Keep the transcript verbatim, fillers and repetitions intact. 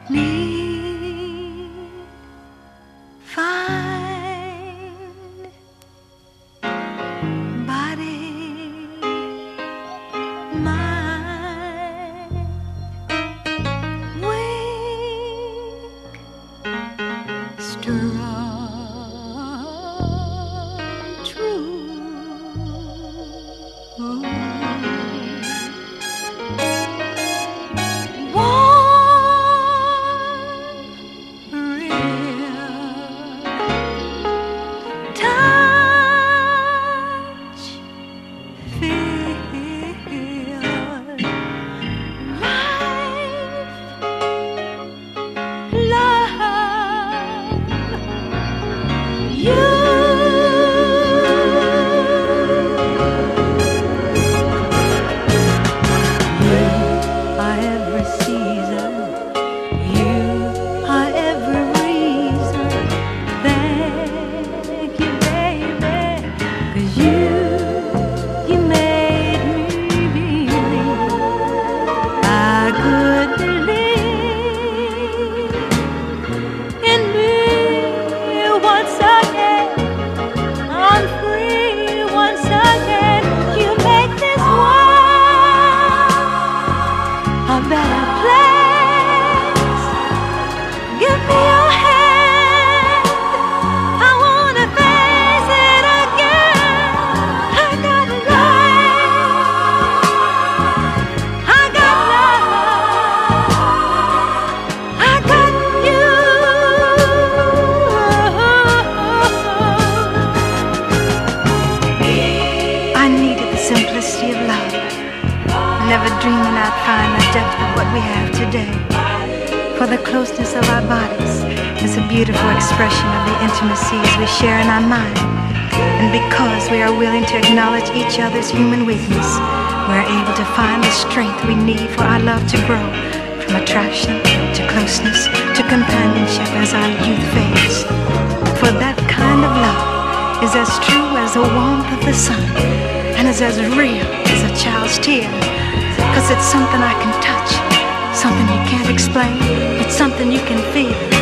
need find body, mind, weak, strong, true. Simplicity of love, never dreaming I'd find the depth of what we have today. For the closeness of our bodies is a beautiful expression of the intimacies we share in our mind. And because we are willing to acknowledge each other's human weakness, we're able to find the strength we need for our love to grow from attraction to closeness to companionship as our youth fades. For that kind of love is as true as the warmth of the sun, and is as real as a child's tear, cause it's something I can touch, something you can't explain, it's something you can feel.